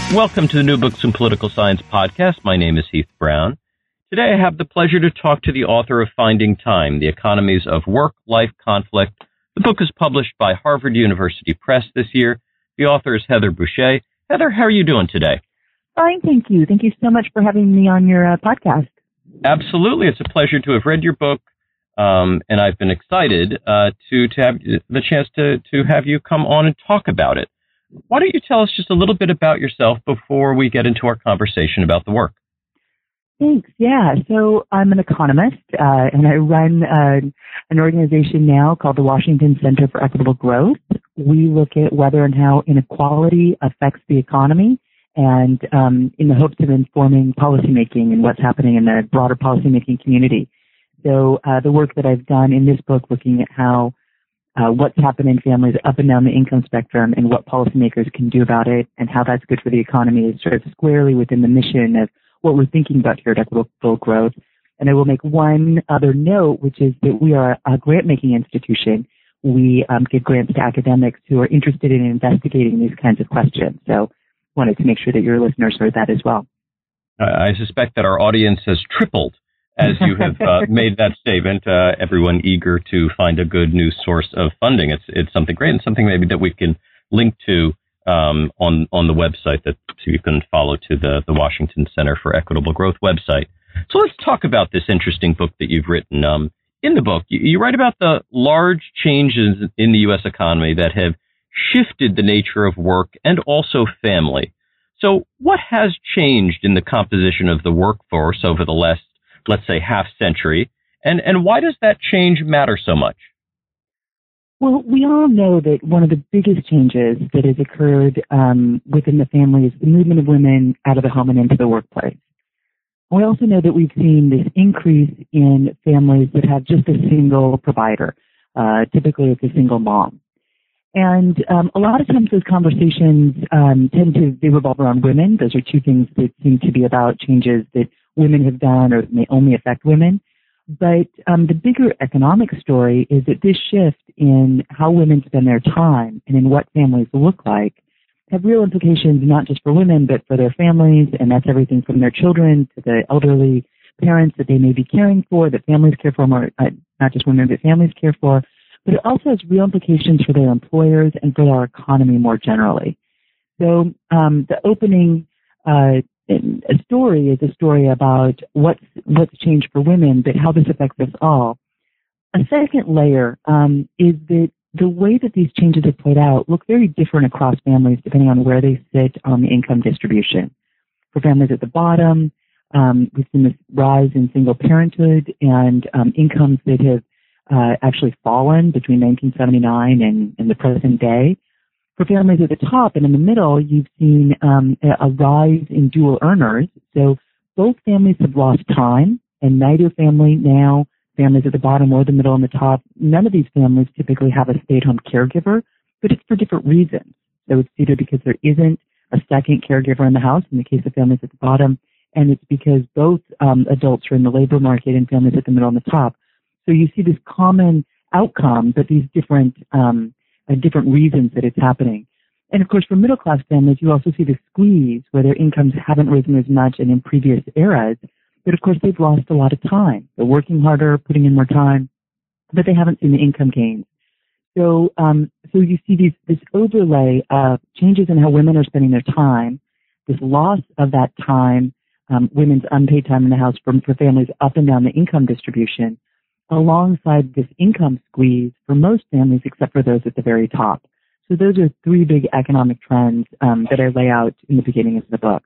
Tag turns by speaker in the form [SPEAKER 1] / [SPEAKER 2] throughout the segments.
[SPEAKER 1] Welcome to the New Books in Political Science podcast. My name is Heath Brown. Today I have the pleasure to talk to the author of Finding Time, The Economies of Work-Life Conflict. The book is published by Harvard University Press this year. The author is Heather Boushey. Heather, how are you doing today?
[SPEAKER 2] Fine, thank you. Thank you so much for having me on your podcast.
[SPEAKER 1] Absolutely. It's a pleasure to have read your book, and I've been excited to have the chance to have you come on and talk about it. Why don't you tell us just a little bit about yourself before we get into our conversation about the work?
[SPEAKER 2] Thanks. Yeah. So I'm an economist, and I run an organization now called the Washington Center for Equitable Growth. We look at whether and how inequality affects the economy, and in the hopes of informing policymaking and what's happening in the broader policymaking community. So the work that I've done in this book, looking at how what's happened in families up and down the income spectrum and what policymakers can do about it and how that's good for the economy is sort of squarely within the mission of what we're thinking about here at Equitable Growth. And I will make one other note, which is that we are a grant-making institution. We give grants to academics who are interested in investigating these kinds of questions. So wanted to make sure that your listeners heard that as well.
[SPEAKER 1] I suspect that our audience has tripled as you have made that statement. Everyone eager to find a good news source of funding. It's something great and something maybe that we can link to on the website that you can follow to the Washington Center for Equitable Growth website. So let's talk about this interesting book that you've written. In the book, you write about the large changes in the U.S. economy that have shifted the nature of work and also family. So what has changed in the composition of the workforce over the last, let's say, half century, and why does that change matter so much?
[SPEAKER 2] Well, we all know that one of the biggest changes that has occurred within the family is the movement of women out of the home and into the workplace. We also know that we've seen this increase in families that have just a single provider. Typically, it's a single mom. And a lot of times those conversations they revolve around women. Those are two things that seem to be about changes that women have done or may only affect women. But the bigger economic story is that this shift in how women spend their time and in what families look like have real implications not just for women, but for their families, and that's everything from their children to the elderly parents that they may be caring for, that families care for, more, not just women, but families care for. But it also has real implications for their employers and for our economy more generally. So the opening story is a story about what's changed for women, but how this affects us all. A second layer is that the way that these changes have played out look very different across families depending on where they sit on the income distribution. For families at the bottom, we've seen this rise in single parenthood and incomes that have actually fallen between 1979 and the present day. For families at the top and in the middle, you've seen a rise in dual earners. So both families have lost time, and neither family now, families at the bottom or the middle and the top, none of these families typically have a stay-at-home caregiver, but it's for different reasons. So it's either because there isn't a second caregiver in the house, in the case of families at the bottom, and it's because both adults are in the labor market and families at the middle and the top. So you see this common outcome, but these different reasons that it's happening. And of course, for middle class families, you also see the squeeze where their incomes haven't risen as much and in previous eras. But of course, they've lost a lot of time. They're working harder, putting in more time, but they haven't seen the income gains. So you see this overlay of changes in how women are spending their time, this loss of that time, women's unpaid time in the house for families up and down the income distribution, alongside this income squeeze for most families except for those at the very top. So those are three big economic trends that I lay out in the beginning of the book.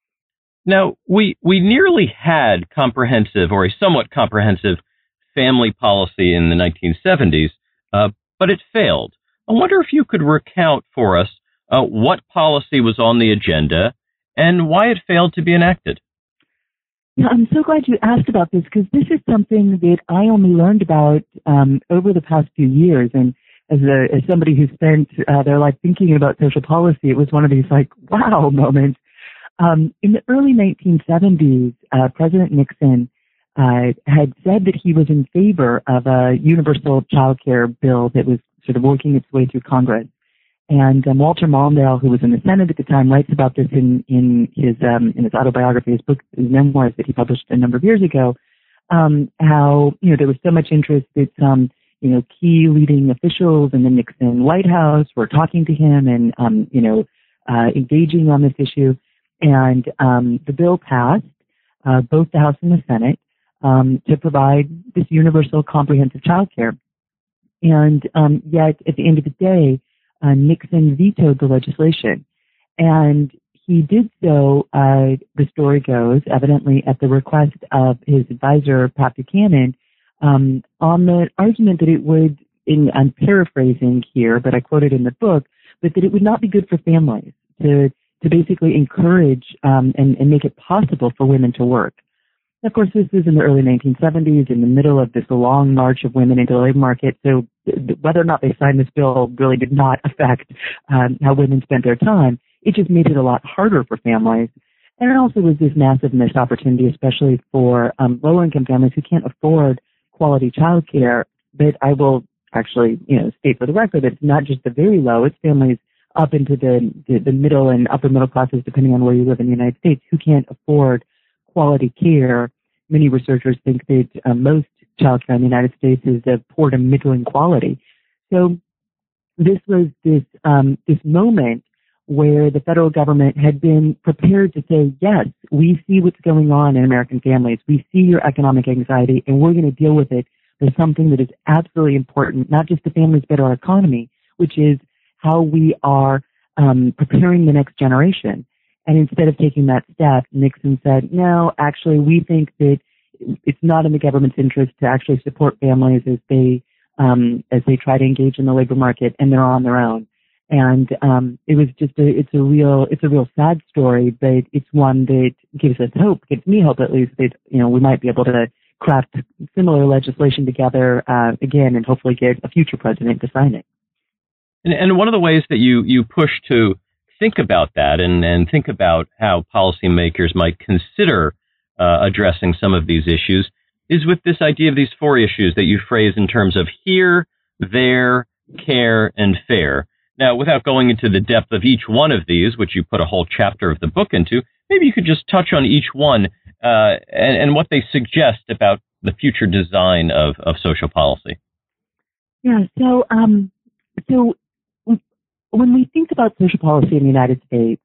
[SPEAKER 1] Now, we nearly had comprehensive or a somewhat comprehensive family policy in the 1970s, but it failed. I wonder if you could recount for us what policy was on the agenda and why it failed to be enacted.
[SPEAKER 2] Yeah, I'm so glad you asked about this because this is something that I only learned about over the past few years. And as somebody who spent their life thinking about social policy, it was one of these wow moments. In the early 1970s, President Nixon had said that he was in favor of a universal child care bill that was sort of working its way through Congress. And Walter Mondale, who was in the Senate at the time, writes about this in his autobiography, his book, his memoirs that he published a number of years ago. How there was so much interest that some key leading officials in the Nixon White House were talking to him and engaging on this issue, and the bill passed both the House and the Senate to provide this universal comprehensive child care. And yet, at the end of the day, Nixon vetoed the legislation. And he did so, the story goes, evidently at the request of his advisor, Pat Buchanan, on the argument that it would, I'm paraphrasing here, but I quote it in the book, but that it would not be good for families to basically encourage and make it possible for women to work. Of course, this was in the early 1970s, in the middle of this long march of women into the labor market. So whether or not they signed this bill really did not affect how women spent their time. It just made it a lot harder for families. And it also was this massive missed opportunity, especially for lower-income families who can't afford quality child care. But I will actually, state for the record that it's not just the very low, it's families up into the middle and upper middle classes, depending on where you live in the United States, who can't afford quality care. Many researchers think that most child care in the United States is of poor to middling quality. So this was this moment where the federal government had been prepared to say, yes, we see what's going on in American families. We see your economic anxiety, and we're going to deal with it. There's something that is absolutely important, not just to families, but our economy, which is how we are preparing the next generation. And instead of taking that step, Nixon said, no, actually, we think that it's not in the government's interest to actually support families as they try to engage in the labor market, and they're on their own. And it was just it's a real sad story, but it's one that gives us hope, gives me hope at least, that we might be able to craft similar legislation together again, and hopefully get a future president to sign it.
[SPEAKER 1] And one of the ways that you push to think about that and think about how policymakers might consider addressing some of these issues is with this idea of these four issues that you phrase in terms of here, there, care, and fair. Now, without going into the depth of each one of these, which you put a whole chapter of the book into, maybe you could just touch on each one and what they suggest about the future design of social policy.
[SPEAKER 2] Yeah, so when we think about social policy in the United States,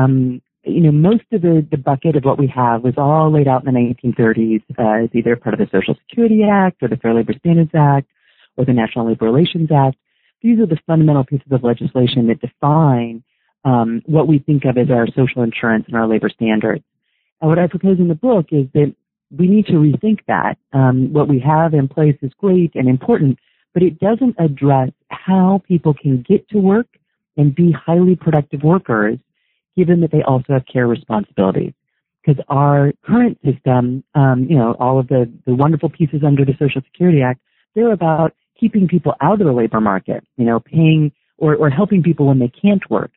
[SPEAKER 2] most of the bucket of what we have was all laid out in the 1930s as either part of the Social Security Act or the Fair Labor Standards Act or the National Labor Relations Act. These are the fundamental pieces of legislation that define what we think of as our social insurance and our labor standards. And what I propose in the book is that we need to rethink that. What we have in place is great and important, but it doesn't address how people can get to work and be highly productive workers, given that they also have care responsibilities. Because our current system, all of the wonderful pieces under the Social Security Act, they're about keeping people out of the labor market, paying or helping people when they can't work.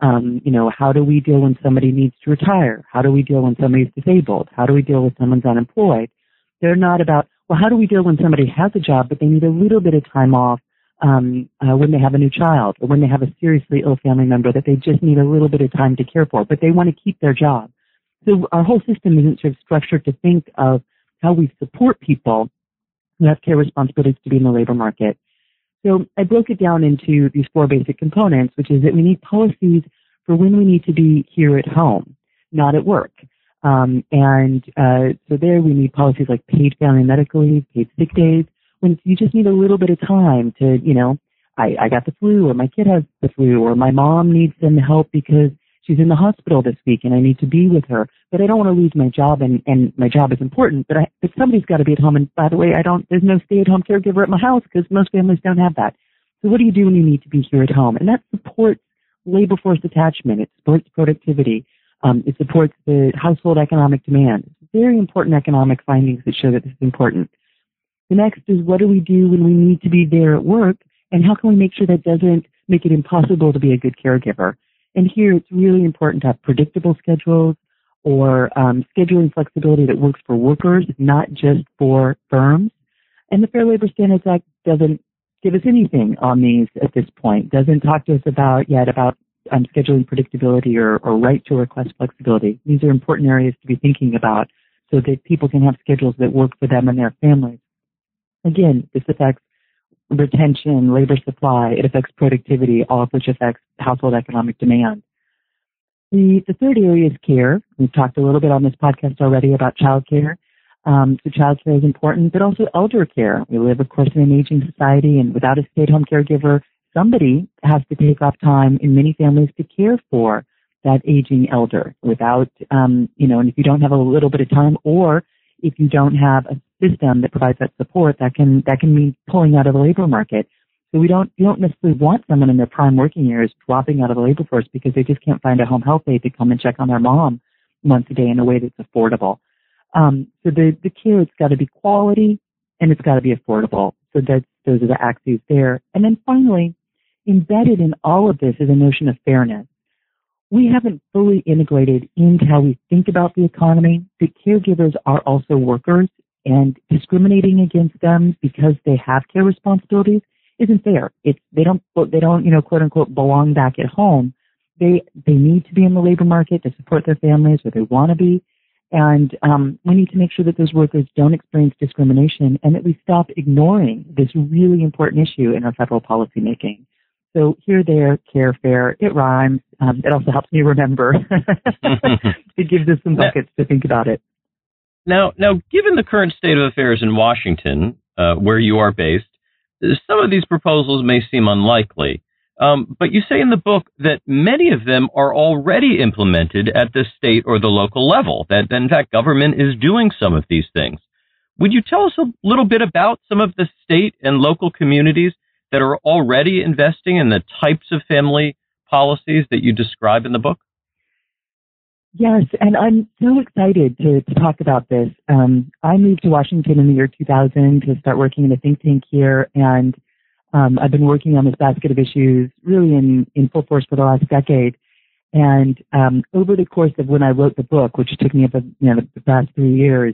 [SPEAKER 2] How do we deal when somebody needs to retire? How do we deal when somebody's disabled? How do we deal when someone's unemployed? They're not about, well, how do we deal when somebody has a job, but they need a little bit of time off when they have a new child or when they have a seriously ill family member that they just need a little bit of time to care for, but they want to keep their job. So our whole system isn't sort of structured to think of how we support people who have care responsibilities to be in the labor market. So I broke it down into these four basic components, which is that we need policies for when we need to be here at home, not at work. So there we need policies like paid family medical leave, paid sick days, when you just need a little bit of time to, I got the flu, or my kid has the flu, or my mom needs some help because she's in the hospital this week and I need to be with her, but I don't want to lose my job, and my job is important, but somebody's got to be at home. And by the way, there's no stay-at-home caregiver at my house because most families don't have that. So what do you do when you need to be here at home? And that supports labor force attachment. It supports productivity. It supports the household economic demand. It's very important economic findings that show that this is important. The next is, what do we do when we need to be there at work, and how can we make sure that doesn't make it impossible to be a good caregiver? And here it's really important to have predictable schedules or scheduling flexibility that works for workers, not just for firms. And the Fair Labor Standards Act doesn't give us anything on these at this point. Doesn't talk to us about scheduling predictability or right to request flexibility. These are important areas to be thinking about so that people can have schedules that work for them and their families. Again, this affects retention, labor supply, it affects productivity, all of which affects household economic demand. The third area is care. We've talked a little bit on this podcast already about child care. So child care is important, but also elder care. We live, of course, in an aging society, and without a stay-at-home caregiver, somebody has to take off time in many families to care for that aging elder without, and if you don't have a little bit of time, or if you don't have a system that provides that support, that can mean pulling out of the labor market. So you don't necessarily want someone in their prime working years dropping out of the labor force because they just can't find a home health aide to come and check on their mom once a day in a way that's affordable. So the care, it's got to be quality and it's got to be affordable. So those are the axes there. And then finally, embedded in all of this is a notion of fairness. We haven't fully integrated into how we think about the economy that caregivers are also workers, and discriminating against them because they have care responsibilities isn't fair. They don't quote unquote belong back at home. They need to be in the labor market to support their families where they want to be. And we need to make sure that those workers don't experience discrimination and that we stop ignoring this really important issue in our federal policy making. So here, there, care, fair, it rhymes. It also helps me remember. It gives us some buckets to think about it.
[SPEAKER 1] Now, given the current state of affairs in Washington, where you are based, some of these proposals may seem unlikely. But you say in the book that many of them are already implemented at the state or the local level, that in fact government is doing some of these things. Would you tell us a little bit about some of the state and local communities that are already investing in the types of family policies that you describe in the book?
[SPEAKER 2] Yes, and I'm so excited to talk about this. I moved to Washington in the year 2000 to start working in a think tank here, and I've been working on this basket of issues really in full force for the last decade. And over the course of when I wrote the book, which took me the past 3 years,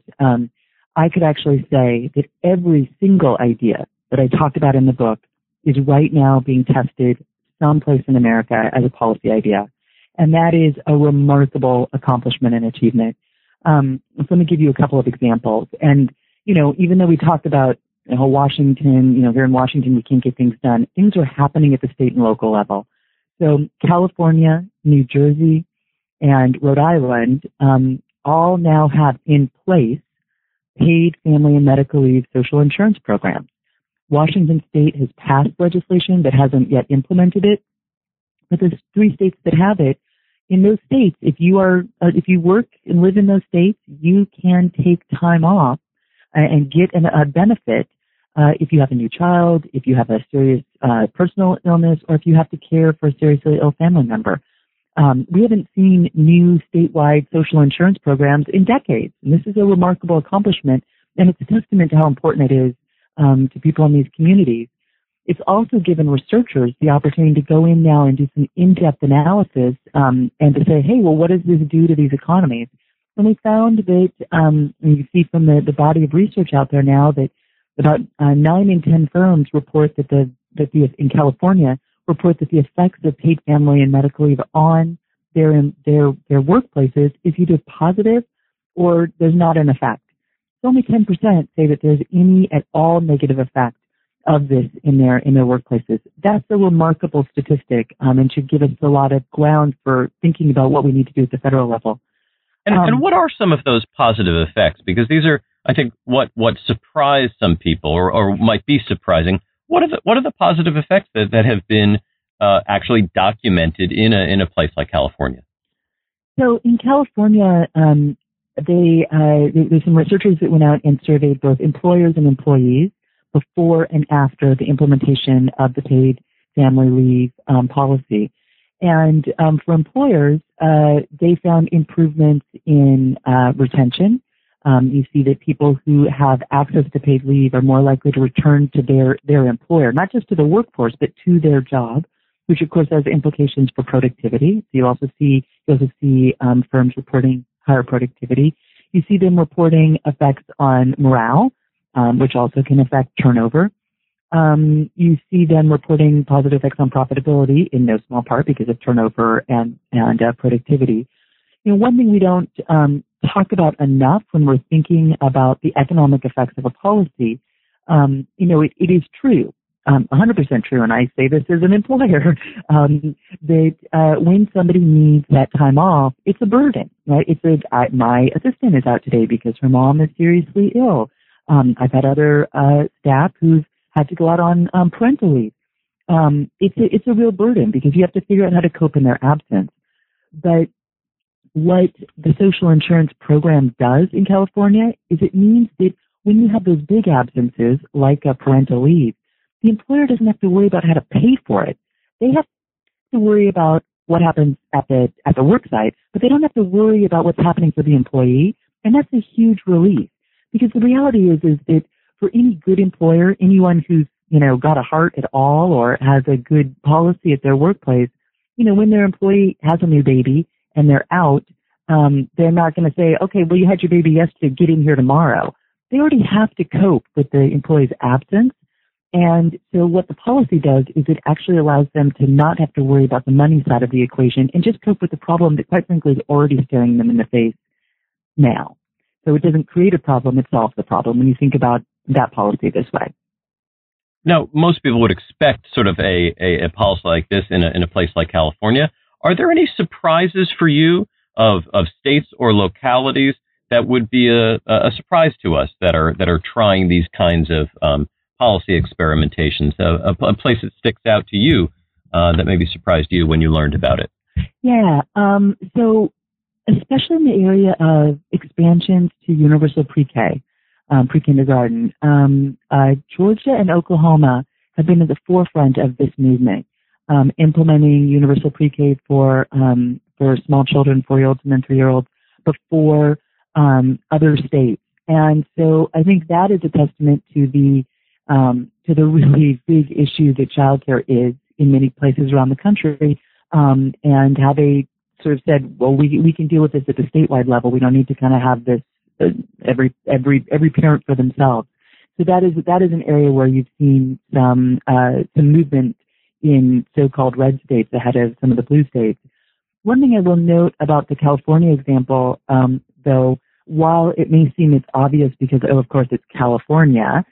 [SPEAKER 2] I could actually say that every single idea that I talked about in the book is right now being tested someplace in America as a policy idea. And that is a remarkable accomplishment and achievement. So let me give you a couple of examples. And, even though we talked about Washington, here in Washington, we can't get things done, things are happening at the state and local level. So California, New Jersey, and Rhode Island all now have in place paid family and medical leave social insurance programs. Washington State has passed legislation but hasn't yet implemented it. But there's 3 states that have it. In those states, if you work and live in those states, you can take time off and get a benefit if you have a new child, if you have a serious personal illness, or if you have to care for a seriously ill family member. We haven't seen new statewide social insurance programs in decades, and this is a remarkable accomplishment, and it's a testament to how important it is to people in these communities. It's also given researchers the opportunity to go in now and do some in-depth analysis and to say, hey, well, what does this do to these economies? And we found that, and you see from the body of research out there now, that about 9 in 10 firms report that in California report that the effects of paid family and medical leave on their workplaces is either positive or there's not an effect. So only 10% say that there's any at all negative effect of this in their workplaces. That's a remarkable statistic, and should give us a lot of ground for thinking about what we need to do at the federal level.
[SPEAKER 1] And what are some of those positive effects? Because these are, I think, what surprised some people, or might be surprising. What are the positive effects that have been actually documented in a place like California?
[SPEAKER 2] So in California, there's some researchers that went out and surveyed both employers and employees before and after the implementation of the paid family leave policy. And for employers, they found improvements in retention. You see that people who have access to paid leave are more likely to return to their employer, not just to the workforce, but to their job, which of course has implications for productivity. So you also see firms reporting higher productivity. You see them reporting effects on morale, which also can affect turnover. You see them reporting positive effects on profitability in no small part because of turnover and productivity. One thing we don't talk about enough when we're thinking about the economic effects of a policy, it is true, 100% true, and I say this as an employer, that when somebody needs that time off, it's a burden, right? My assistant is out today because her mom is seriously ill. I've had other staff who've had to go out on parental leave. It's a real burden because you have to figure out how to cope in their absence. But what the social insurance program does in California is it means that when you have those big absences, like a parental leave, the employer doesn't have to worry about how to pay for it. They have to worry about what happens at the work site, but they don't have to worry about what's happening for the employee, and that's a huge relief. Because the reality is that for any good employer, anyone who's got a heart at all or has a good policy at their workplace, when their employee has a new baby and they're out, they're not going to say, okay, well, you had your baby yesterday, get in here tomorrow. They already have to cope with the employee's absence. And so what the policy does is it actually allows them to not have to worry about the money side of the equation and just cope with the problem that, quite frankly, is already staring them in the face now. So it doesn't create a problem, it solves the problem when you think about that policy this way.
[SPEAKER 1] Now, most people would expect sort of a policy like this in a place like California. Are there any surprises for you of states or localities that would be a surprise to us that are trying these kinds of policy experimentations? A place that sticks out to you that maybe surprised you when you learned about it?
[SPEAKER 2] Yeah. So especially in the area of expansions to universal pre-K, pre-kindergarten, Georgia and Oklahoma have been at the forefront of this movement, implementing universal pre-K for small children, 4-year-olds and then 3-year-olds, before other states. And so I think that is a testament to the really big issue that childcare is in many places around the country, and how they sort of said, well, we can deal with this at the statewide level. We don't need to kind of have this every parent for themselves. So that is an area where you've seen some movement in so-called red states ahead of some of the blue states. One thing I will note about the California example, though, while it may seem it's obvious because, of course, it's California,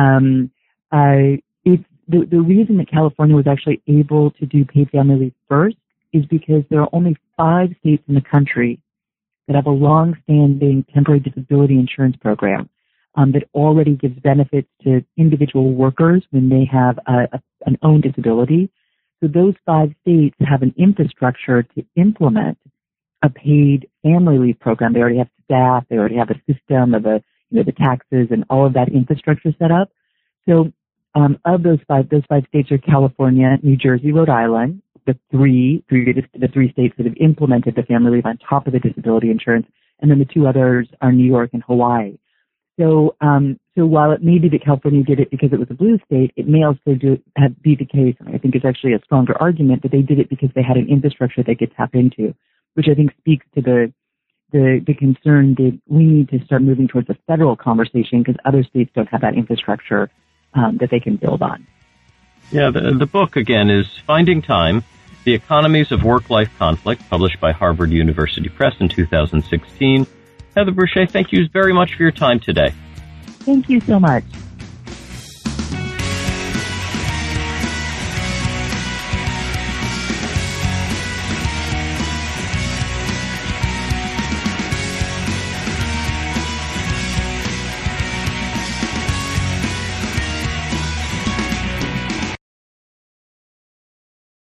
[SPEAKER 2] it's the reason that California was actually able to do paid family leave first is because there are only 5 states in the country that have a long-standing temporary disability insurance program that already gives benefits to individual workers when they have an own disability. So those 5 states have an infrastructure to implement a paid family leave program. They already have staff. They already have a system of the taxes and all of that infrastructure set up. So of those 5 states are California, New Jersey, Rhode Island, the three states that have implemented the family leave on top of the disability insurance, and then the 2 others are New York and Hawaii. So while it may be that California did it because it was a blue state, it may also be the case, and I think it's actually a stronger argument, that they did it because they had an infrastructure they could tap into, which I think speaks to the concern that we need to start moving towards a federal conversation because other states don't have that infrastructure that they can build on.
[SPEAKER 1] Yeah, the book, again, is Finding Time, The Economies of Work-Life Conflict, published by Harvard University Press in 2016. Heather Boushey, thank you very much for your time today.
[SPEAKER 2] Thank you so much.